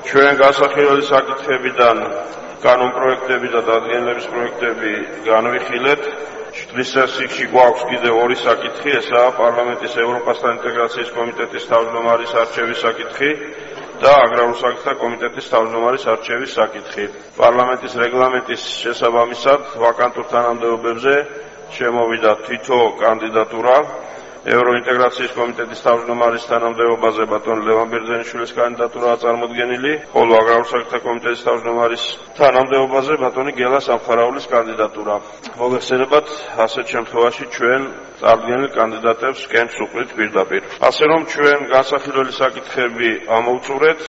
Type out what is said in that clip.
ჩვენ გასახელელი საკითხებიდან კანონპროექტები და დადგენილების პროექტები განვიხილეთ. დღის სესიაში გვაქვს კიდევ ორი საკითხი, ესაა პარლამენტის ევროპასთან ინტეგრაციის კომიტეტის თავმჯდომარის არჩევის საკითხი და აგრარულ საკითხთა კომიტეტის თავმჯდომარის არჩევის საკითხი. პარლამენტის რეგლამენტის შესაბამისად ვაკანტურ თანამდებობებზე შემოვიდა თითო კანდიდატურა. ევროინტეგრაციის კომიტეტის თავმჯდომარის თანამდებობაზე ბატონ ლევან ბერძენიშვილის კანდიდატურაა წარმოდგენილი, ხოლო აგრარულ საკითხთა კომიტეტის თავმჯდომარის თანამდებობაზე ბატონი გელა სამხარაულის კანდიდატურა. მოგეხსენებათ, ასეთ შემთხვევაში ჩვენ წარდგენილ კანდიდატებს ვსკენთ სუყრით პირდაპირ. ასე რომ ჩვენ განსახილველი საკითხები ამოვწურეთ.